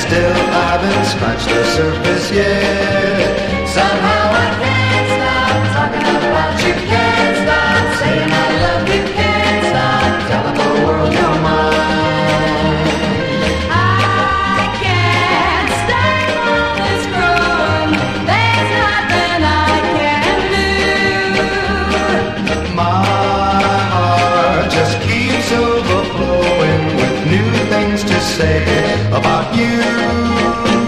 still I haven't scratched the surface yet. Somehow I can't stop talking about you, can't stop saying I love you, can't stop telling the world you're mine. I can't stay on this room, there's nothing I can do. My heart just keeps overflowing with new things to say about you.